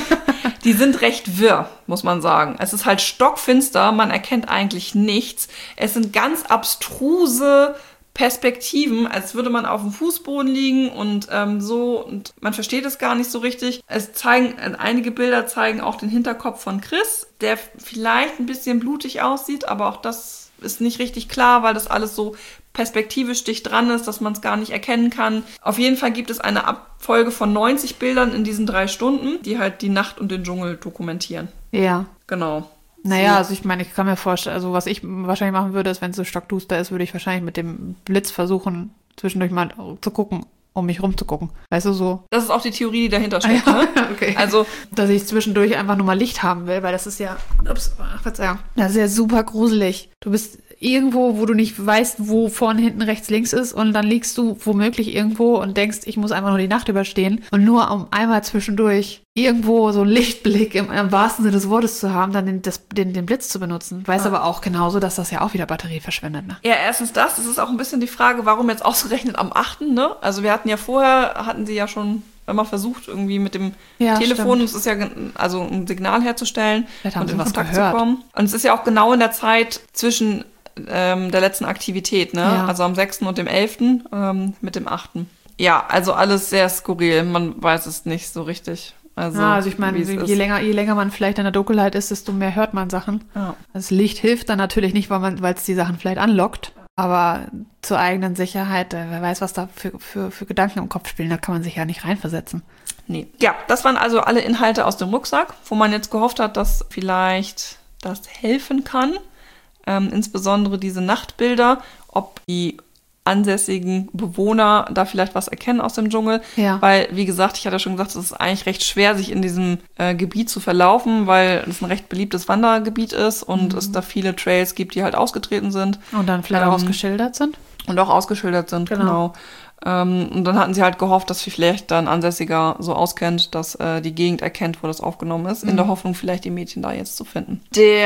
Die sind recht wirr, muss man sagen. Es ist halt stockfinster, man erkennt eigentlich nichts. Es sind ganz abstruse Perspektiven, als würde man auf dem Fußboden liegen und ähm, so, und man versteht es gar nicht so richtig. Es zeigen, einige Bilder zeigen auch den Hinterkopf von Chris, der vielleicht ein bisschen blutig aussieht, aber auch das ist nicht richtig klar, weil das alles so perspektivisch dicht dran ist, dass man es gar nicht erkennen kann. Auf jeden Fall gibt es eine Abfolge von neunzig Bildern in diesen drei Stunden, die halt die Nacht und den Dschungel dokumentieren. Ja. Genau. Naja, So. also ich meine, ich kann mir vorstellen, also was ich wahrscheinlich machen würde, ist, wenn es so stockduster ist, würde ich wahrscheinlich mit dem Blitz versuchen, zwischendurch mal zu gucken, um mich rumzugucken. Weißt du, so. Das ist auch die Theorie, die dahinter steckt. Ah, ja. Ne? Okay. Also, Dass ich zwischendurch einfach nur mal Licht haben will, weil das ist ja, ups, Verzeihung, das ist ja super gruselig. Du bist irgendwo, wo du nicht weißt, wo vorne, hinten, rechts, links ist und dann liegst du womöglich irgendwo und denkst, ich muss einfach nur die Nacht überstehen und nur um einmal zwischendurch irgendwo so einen Lichtblick im, im wahrsten Sinne des Wortes zu haben, dann den, das, den, den Blitz zu benutzen. Weiß Ah. aber auch genauso, dass das ja auch wieder Batterie verschwendet, ne? ja, erstens das. Es ist auch ein bisschen die Frage, warum jetzt ausgerechnet am achten Ne? Also wir hatten ja vorher, hatten sie ja schon immer versucht, irgendwie mit dem Ja, Telefon, stimmt. es ist ja gen- also ein Signal herzustellen Vielleicht haben und sie in was Kontakt gehört. zu kommen. Und es ist ja auch genau in der Zeit zwischen ähm, der letzten Aktivität, ne? Ja. Also am sechsten und dem elften ähm, mit dem achten Ja, also alles sehr skurril. Man weiß es nicht so richtig. Also, Ja, also ich meine, wie es je ist. länger, je länger man vielleicht in der Dunkelheit ist, desto mehr hört man Sachen. Ja. Das Licht hilft dann natürlich nicht, weil man, weil es die Sachen vielleicht anlockt. Aber zur eigenen Sicherheit, äh, wer weiß, was da für, für, für Gedanken im Kopf spielen, da kann man sich ja nicht reinversetzen. Nee. Ja, das waren also alle Inhalte aus dem Rucksack, wo man jetzt gehofft hat, dass vielleicht das helfen kann. Ähm, insbesondere diese Nachtbilder, ob die ansässigen Bewohner da vielleicht was erkennen aus dem Dschungel. Ja. Weil, wie gesagt, ich hatte ja schon gesagt, es ist eigentlich recht schwer, sich in diesem äh, Gebiet zu verlaufen, weil es ein recht beliebtes Wandergebiet ist und Mhm. es da viele Trails gibt, die halt ausgetreten sind Und dann vielleicht Ähm, auch ausgeschildert sind. und auch ausgeschildert sind, Genau. genau. Ähm, und dann hatten sie halt gehofft, dass sich vielleicht dann Ansässiger so auskennt, dass äh, die Gegend erkennt, wo das aufgenommen ist, in der Hoffnung, vielleicht die Mädchen da jetzt zu finden.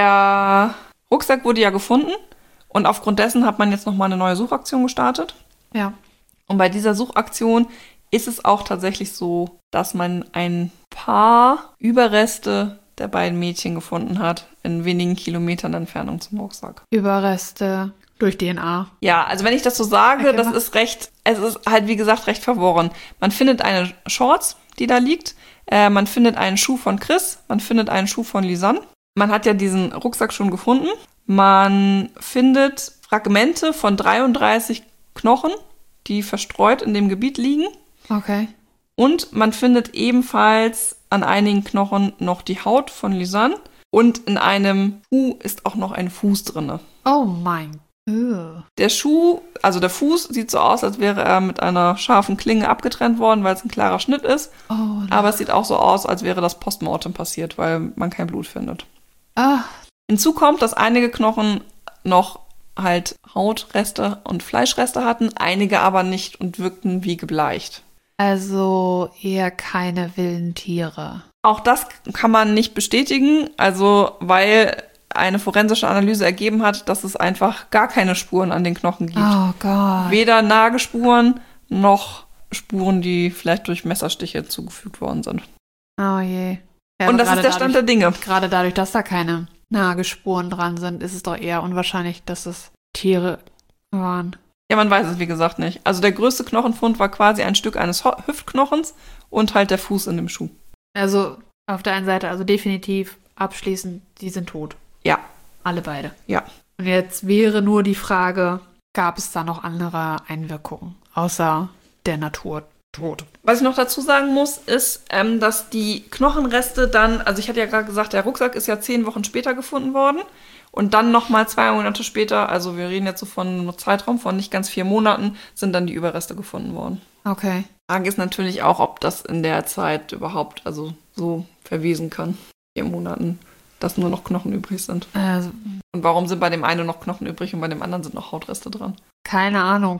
Der Rucksack wurde ja gefunden und aufgrund dessen hat man jetzt nochmal eine neue Suchaktion gestartet. Ja. Und bei dieser Suchaktion ist es auch tatsächlich so, dass man ein paar Überreste der beiden Mädchen gefunden hat, in wenigen Kilometern Entfernung zum Rucksack. Überreste durch D N A. Ja, also wenn ich das so sage, Erkennbar. das ist recht, es ist halt wie gesagt recht verworren. Man findet eine Shorts, die da liegt, äh, man findet einen Schuh von Chris, man findet einen Schuh von Lisanne. Man hat ja diesen Rucksack schon gefunden. Man findet Fragmente von dreiunddreißig Knochen, die verstreut in dem Gebiet liegen. Okay. Und man findet ebenfalls an einigen Knochen noch die Haut von Lisanne. Und in einem Schuh ist auch noch ein Fuß drinne. Oh mein Uh. Der Schuh, also der Fuß, sieht so aus, als wäre er mit einer scharfen Klinge abgetrennt worden, weil es ein klarer Schnitt ist. Oh, nein. Aber es sieht auch so aus, als wäre das Postmortem passiert, weil man kein Blut findet. Ah. Hinzu kommt, dass einige Knochen noch halt Hautreste und Fleischreste hatten, einige aber nicht und wirkten wie gebleicht. Also eher keine wilden Tiere. Auch das kann man nicht bestätigen, also weil eine forensische Analyse ergeben hat, dass es einfach gar keine Spuren an den Knochen gibt. Oh Gott. Weder Nagespuren noch Spuren, die vielleicht durch Messerstiche zugefügt worden sind. Oh je. Ja, und aber das ist gerade der Stand der dadurch, Dinge. Gerade dadurch, dass da keine Nagespuren dran sind, ist es doch eher unwahrscheinlich, dass es Tiere waren. Ja, man weiß es wie gesagt nicht. Also der größte Knochenfund war quasi ein Stück eines Ho- Hüftknochens und halt der Fuß in dem Schuh. Also auf der einen Seite, also definitiv abschließend, die sind tot. Ja. Alle beide. Ja. Und jetzt wäre nur die Frage, gab es da noch andere Einwirkungen, außer der Natur tot? Was ich noch dazu sagen muss, ist, ähm, dass die Knochenreste dann, also ich hatte ja gerade gesagt, der Rucksack ist ja zehn Wochen später gefunden worden und dann nochmal zwei Monate später, also wir reden jetzt so von einem Zeitraum von nicht ganz vier Monaten, sind dann die Überreste gefunden worden. Okay. Frage ist natürlich auch, ob das in der Zeit überhaupt also so verwesen kann, vier Monaten, dass nur noch Knochen übrig sind. Also, Und warum sind bei dem einen noch Knochen übrig und bei dem anderen sind noch Hautreste dran? keine Ahnung.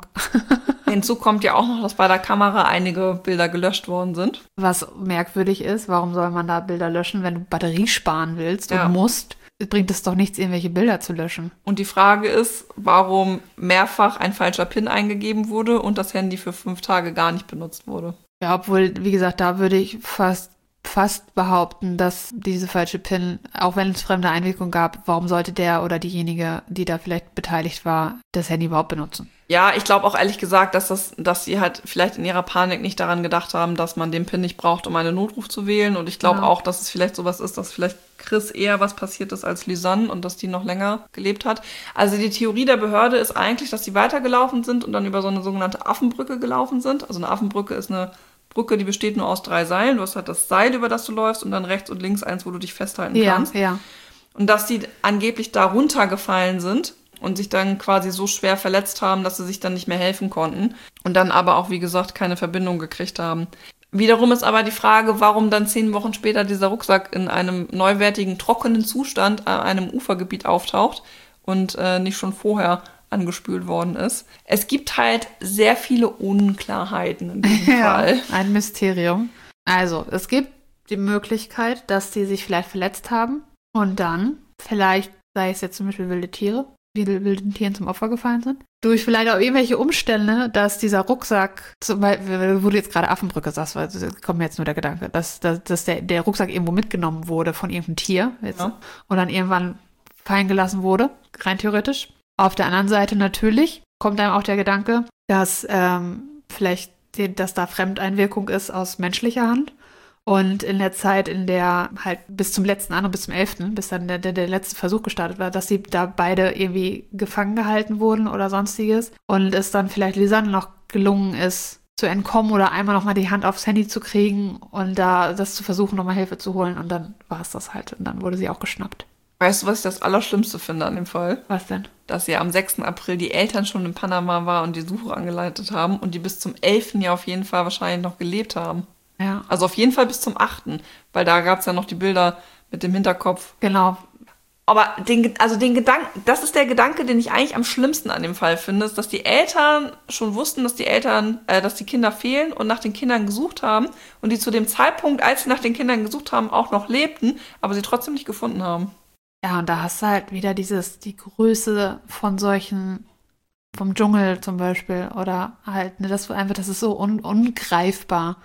Hinzu kommt ja auch noch, dass bei der Kamera einige Bilder gelöscht worden sind. Was merkwürdig ist, warum soll man da Bilder löschen, wenn du Batterie sparen willst Ja. und musst? Bringt es doch nichts, irgendwelche Bilder zu löschen. Und die Frage ist, warum mehrfach ein falscher PIN eingegeben wurde und das Handy für fünf Tage gar nicht benutzt wurde. Ja, obwohl, wie gesagt, da würde ich fast, fast behaupten, dass diese falsche PIN, auch wenn es fremde Einwirkung gab, warum sollte der oder diejenige, die da vielleicht beteiligt war, das Handy überhaupt benutzen? Ja, ich glaube auch ehrlich gesagt, dass das, dass sie halt vielleicht in ihrer Panik nicht daran gedacht haben, dass man den PIN nicht braucht, um einen Notruf zu wählen. Und ich glaube Ja. auch, dass es vielleicht sowas ist, dass vielleicht Chris eher was passiert ist als Lisanne und dass die noch länger gelebt hat. Also die Theorie der Behörde ist eigentlich, dass die weitergelaufen sind und dann über so eine sogenannte Affenbrücke gelaufen sind. Also eine Affenbrücke ist eine Brücke, die besteht nur aus drei Seilen. Du hast halt das Seil, über das du läufst und dann rechts und links eins, wo du dich festhalten Ja, kannst. ja. Und dass die angeblich da runtergefallen sind und sich dann quasi so schwer verletzt haben, dass sie sich dann nicht mehr helfen konnten. Und dann aber auch, wie gesagt, keine Verbindung gekriegt haben. Wiederum ist aber die Frage, warum dann zehn Wochen später dieser Rucksack in einem neuwertigen, trockenen Zustand an einem Ufergebiet auftaucht und äh, nicht schon vorher angespült worden ist. Es gibt halt sehr viele Unklarheiten in diesem Ja, Fall. ein Mysterium. Also, es gibt die Möglichkeit, dass die sich vielleicht verletzt haben und dann vielleicht, sei es jetzt zum Beispiel wilde Tiere, die wilden Tieren zum Opfer gefallen sind, durch vielleicht auch irgendwelche Umstände, dass dieser Rucksack, zum Beispiel, wo du jetzt gerade Affenbrücke sagst, weil da kommt mir jetzt nur der Gedanke, dass, dass, dass der, der Rucksack irgendwo mitgenommen wurde von irgendeinem Tier jetzt, Ja. und dann irgendwann fallen gelassen wurde, rein theoretisch. Auf der anderen Seite natürlich kommt einem auch der Gedanke, dass ähm, vielleicht, die, dass da Fremdeinwirkung ist aus menschlicher Hand. Und in der Zeit, in der halt bis zum letzten an und bis zum elften, bis dann der, der, der letzte Versuch gestartet war, dass sie da beide irgendwie gefangen gehalten wurden oder sonstiges. Und es dann vielleicht Lisanne noch gelungen ist, zu entkommen oder einmal nochmal die Hand aufs Handy zu kriegen und da das zu versuchen, nochmal Hilfe zu holen. Und dann war es das halt. Und dann wurde sie auch geschnappt. Weißt du, was ich das Allerschlimmste finde an dem Fall? Was denn? Dass ja am sechsten April die Eltern schon in Panama waren und die Suche angeleitet haben und die bis zum elften ja auf jeden Fall wahrscheinlich noch gelebt haben. Ja, Also auf jeden Fall bis zum achten Weil da gab es ja noch die Bilder mit dem Hinterkopf. genau. Aber den, also den Gedanken, das ist der Gedanke, den ich eigentlich am schlimmsten an dem Fall finde, ist, dass die Eltern schon wussten, dass die Eltern, äh, dass die Kinder fehlen und nach den Kindern gesucht haben und die zu dem Zeitpunkt, als sie nach den Kindern gesucht haben, auch noch lebten, aber sie trotzdem nicht gefunden haben. Ja, und da hast du halt wieder dieses, die Größe von solchen, vom Dschungel zum Beispiel, oder halt, ne, das einfach, das ist so un, ungreifbar,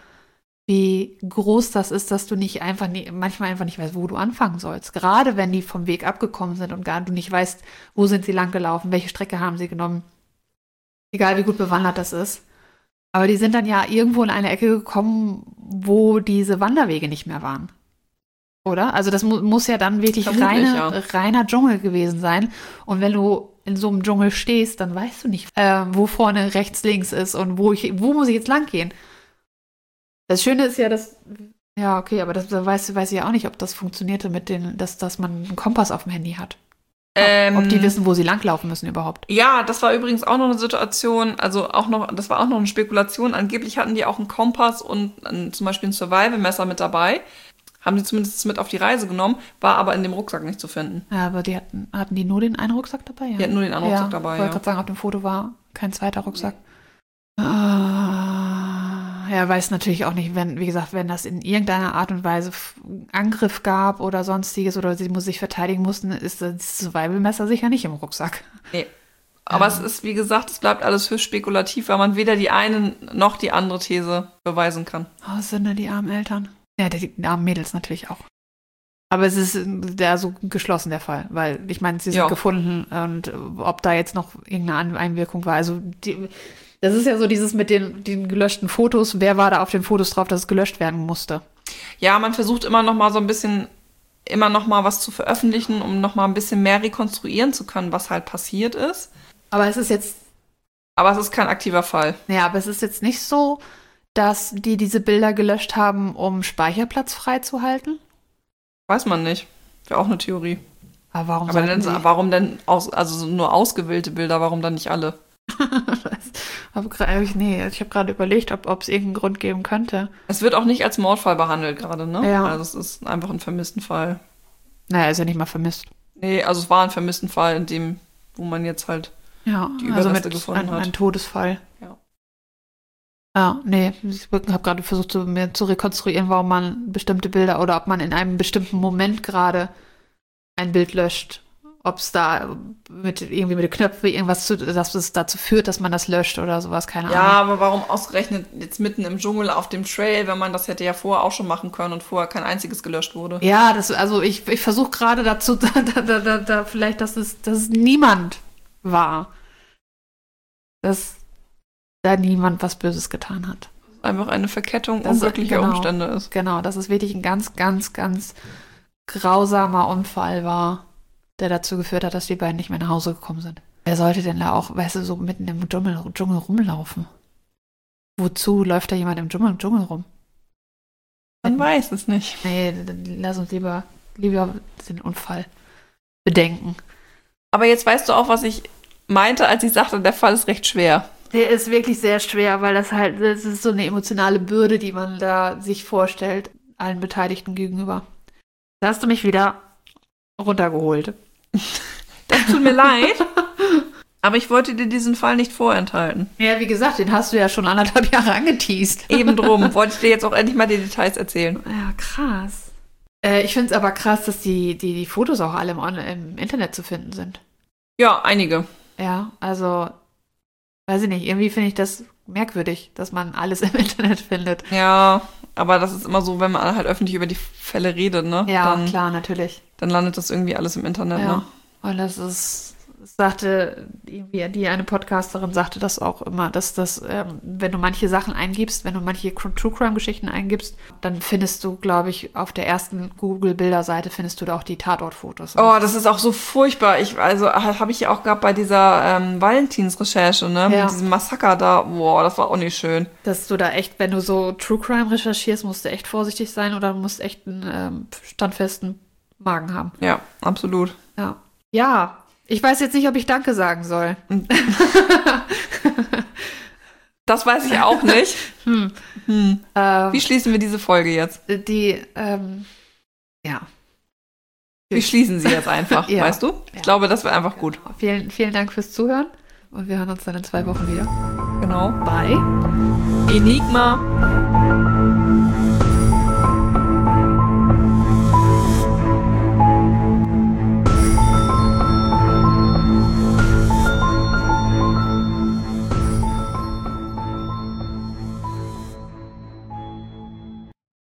wie groß das ist, dass du nicht einfach, nie, manchmal einfach nicht weißt, wo du anfangen sollst. Gerade wenn die vom Weg abgekommen sind und gar du nicht weißt, wo sind sie lang gelaufen, welche Strecke haben sie genommen. Egal wie gut bewandert das ist. Aber die sind dann ja irgendwo in eine Ecke gekommen, wo diese Wanderwege nicht mehr waren. Oder? Also das mu- muss ja dann wirklich Vermutlich, reine, ja. reiner Dschungel gewesen sein. Und wenn du in so einem Dschungel stehst, dann weißt du nicht, äh, wo vorne rechts, links ist und wo ich, wo muss ich jetzt lang gehen. Das Schöne ist ja, dass, ja, okay, aber das da weiß, weiß ich ja auch nicht, ob das funktionierte mit den, dass, dass man einen Kompass auf dem Handy hat. Ähm, Ob die wissen, wo sie langlaufen müssen überhaupt. Ja, das war übrigens auch noch eine Situation, also auch noch, das war auch noch eine Spekulation. Angeblich hatten die auch einen Kompass und ein, zum Beispiel ein Survival-Messer mit dabei. Haben die zumindest mit auf die Reise genommen, war aber in dem Rucksack nicht zu finden. Ja, aber die hatten, hatten die nur den einen Rucksack dabei? Ja. Die hatten nur den einen ja, Rucksack dabei, Ich wollte ja. gerade sagen, auf dem Foto war kein zweiter Rucksack. Ah, ja, weiß natürlich auch nicht, wenn, wie gesagt, wenn das in irgendeiner Art und Weise Angriff gab oder sonstiges oder sie muss sich verteidigen mussten, ist das Survival-Messer sicher nicht im Rucksack. Nee. Aber Ja. es ist, wie gesagt, es bleibt alles höchst spekulativ, weil man weder die eine noch die andere These beweisen kann. Oh, sind da die armen Eltern? Ja, die, die armen Mädels natürlich auch. Aber es ist da so geschlossen der Fall, weil ich meine, sie sind Ja. gefunden und ob da jetzt noch irgendeine Einwirkung war. Also die, das ist ja so dieses mit den, den gelöschten Fotos. Wer war da auf den Fotos drauf, dass es gelöscht werden musste? Ja, man versucht immer noch mal so ein bisschen, immer noch mal was zu veröffentlichen, um noch mal ein bisschen mehr rekonstruieren zu können, was halt passiert ist. Aber es ist jetzt, Aber es ist kein aktiver Fall. ja, aber es ist jetzt nicht so, dass die diese Bilder gelöscht haben, um Speicherplatz freizuhalten. Weiß man nicht. Wäre auch eine Theorie. Aber warum Aber sollten dann, sie? warum denn aus, also so nur ausgewählte Bilder, warum dann nicht alle? aber gra- ich- nee, ich habe gerade überlegt, ob ob es irgendeinen Grund geben könnte. Es wird auch nicht als Mordfall behandelt gerade, ne? Ja. Also es ist einfach ein vermissten Fall. Naja, ist ja nicht mal vermisst. Nee, also es war ein vermissten Fall, in dem, wo man jetzt halt Ja, die also Überreste mit gefunden ein, hat. ein Todesfall. Ja. Ja, nee, ich habe gerade versucht, so, mir zu rekonstruieren, warum man bestimmte Bilder oder ob man in einem bestimmten Moment gerade ein Bild löscht. Ob es da mit irgendwie mit den Knöpfen irgendwas zu, dass es dazu führt, dass man das löscht oder sowas, keine Ja, Ahnung. aber warum ausgerechnet jetzt mitten im Dschungel auf dem Trail, wenn man das hätte ja vorher auch schon machen können und vorher kein einziges gelöscht wurde? Ja, das, also ich, ich versuche gerade dazu, da, da, da, da, vielleicht, dass es, dass es niemand war. Dass da niemand was Böses getan hat. Einfach eine Verkettung Das ist- unglücklicher genau. Umstände ist. Genau, dass es wirklich ein ganz, ganz, ganz grausamer Unfall war, der dazu geführt hat, dass die beiden nicht mehr nach Hause gekommen sind. Wer sollte denn da auch, weißt du, so mitten im Dschungel, Dschungel rumlaufen? Wozu läuft da jemand im Dschungel, Dschungel rum? Man weiß es nicht. Nee, dann lass uns lieber, lieber den Unfall bedenken. Aber jetzt weißt du auch, was ich meinte, als ich sagte, der Fall ist recht schwer. Der ist wirklich sehr schwer, weil das halt, das ist so eine emotionale Bürde, die man da sich vorstellt, allen Beteiligten gegenüber. Da hast du mich wieder runtergeholt. Das tut mir leid. Aber ich wollte dir diesen Fall nicht vorenthalten. Ja, wie gesagt, den hast du ja schon anderthalb Jahre angeteast. Eben drum wollte ich dir jetzt auch endlich mal die Details erzählen. Ja, krass. Äh, ich finde es aber krass, dass die, die, die Fotos auch alle im, On- im Internet zu finden sind. Ja, einige. Ja, also, weiß ich nicht, irgendwie finde ich das merkwürdig, dass man alles im Internet findet. Ja, aber das ist immer so, wenn man halt öffentlich über die Fälle redet, ne? Ja, dann, klar, natürlich. dann landet das irgendwie alles im Internet, Ja. ne? Und das ist, das sagte, irgendwie, die eine Podcasterin sagte das auch immer, dass das, ähm, wenn du manche Sachen eingibst, wenn du manche True Crime Geschichten eingibst, dann findest du, glaube ich, auf der ersten Google-Bilderseite findest du da auch die Tatortfotos. Oh, das ist auch so furchtbar. Ich, also habe ich ja auch gehabt bei dieser ähm, Valentins-Recherche, ne? Ja. Mit diesem Massaker da. Boah, das war auch nicht schön. Dass du da echt, wenn du so True Crime recherchierst, musst du echt vorsichtig sein oder musst echt einen ähm, standfesten Magen haben. Ja, absolut. Ja. Ja, ich weiß jetzt nicht, ob ich Danke sagen soll. Das weiß ich auch nicht. Hm. Hm. Ähm, Wie schließen wir diese Folge jetzt? die, ähm, ja. Wir schließen sie jetzt einfach, Ja. weißt du? Ich Ja. glaube, das wäre einfach gut. Vielen, vielen Dank fürs Zuhören und wir hören uns dann in zwei Wochen wieder. Genau. Bye. Enigma.